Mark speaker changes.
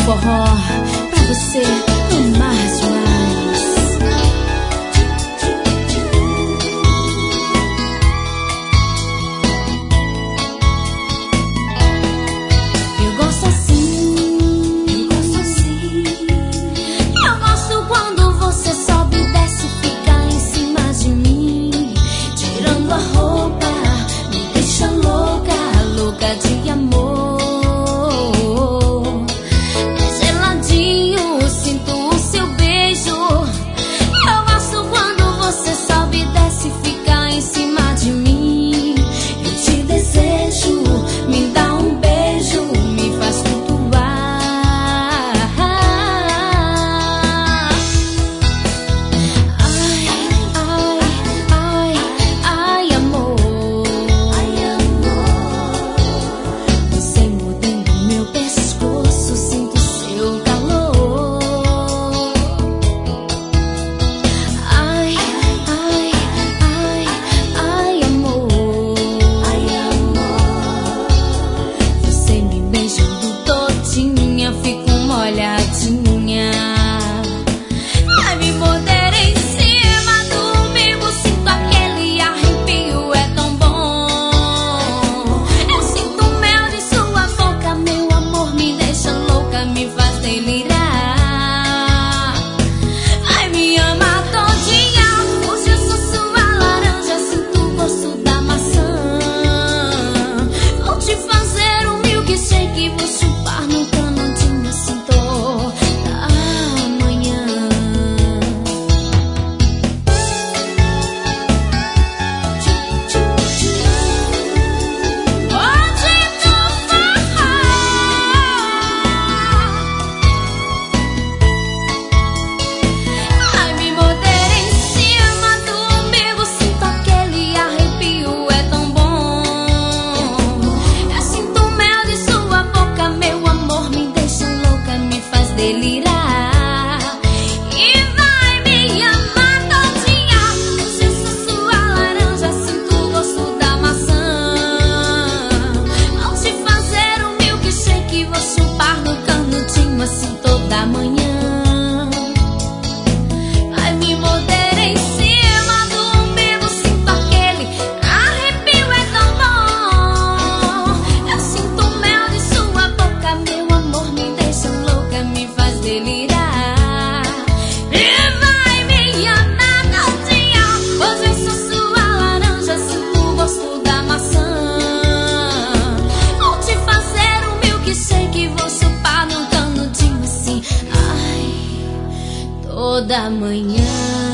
Speaker 1: forró pra você amar demais. Eu gosto assim, eu gosto assim. Eu gosto quando você sobe e desce, fica em cima de mim, tirando a roupa, me deixa louca, louca de amor. Delirar e vai me amar todinha. Hoje eu sou sua laranja, sinto o gosto da maçã. Vou te fazer um milkshake, vou chupar no canudinho assim toda manhã. Vai me morder em cima do umbigo, sinto aquele arrepio, é tão bom. Eu sinto o mel de sua boca, meu amor me deixa louca, me faz delirar e vai me amar todinha. Hoje eu sou sua laranja, sinto o gosto da maçã. Vou te fazer um milkshake, vou chupar num canudinho assim, ai, toda manhã.